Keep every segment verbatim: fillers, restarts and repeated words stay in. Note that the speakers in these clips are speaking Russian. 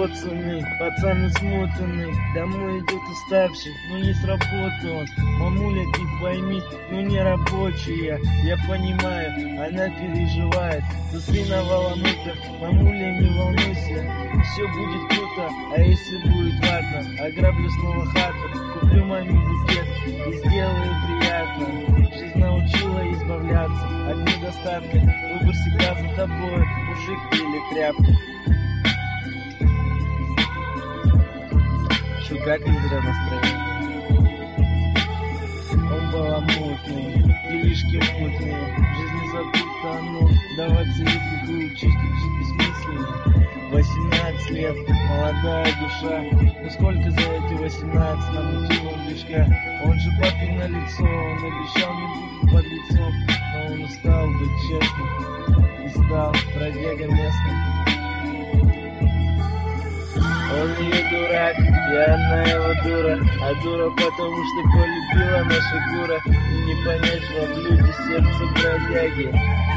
коцанный, пацан измотанный, домой идет уставший, но не с работы он. Мамуля, ты пойми, ну не рабочая, я понимаю, она переживает. Тут навала мука, мамуля, не волнуйся, все будет круто, а если будет ладно, ограблю снова хату, куплю маме букет и сделаю приятно. Жизнь научила избавляться от недостатка, выбор всегда за тобой, мужик или тряпка. Чё, как не зря настроение? Он баламутный, делишки мутные, в жизни забыто, ну, давать советы выучить, жить бессмысленно. Восемнадцать лет, молодая душа, ну сколько за эти восемнадцать намутил движка. Он же папе на лицо, он обещал не будет под лицом, но он устал быть честным и стал бродяга местным. Он ее дурак, и она его дура, а дура потому что полюбила наша кура. И не понять вам люди сердце бродяги.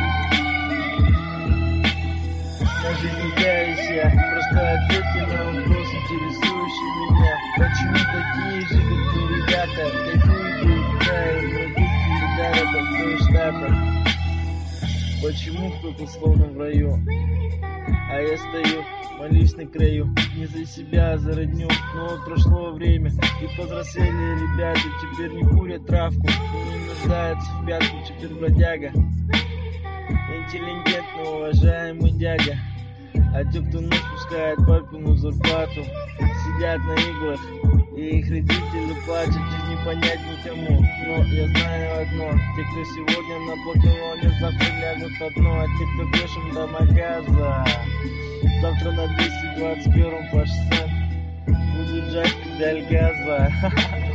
На жизнь каюсь я, просто ответьте на вопрос, интересующий меня. Почему такие же, как мы, ребята, кайфуют, играют, родители дарят от штата? Почему кто-то словно в раю, а я стою, молюсь на краю, не за себя, а за родню. Но вот прошло время, и повзрослели ребята, теперь не курят травку, и не нуждаются в пятку, теперь бродяга. Интеллигентно уважаемый дядя. А те, кто нос пускает папину зарплату, сидят на иглах, и их родители плачут, жизнь не понять никому. Но я знаю одно, те, кто сегодня на платоне, завтра лягут на дно. А те, кто пешим до магаза, завтра на двести двадцать первом по шоссе будут жать педаль газа.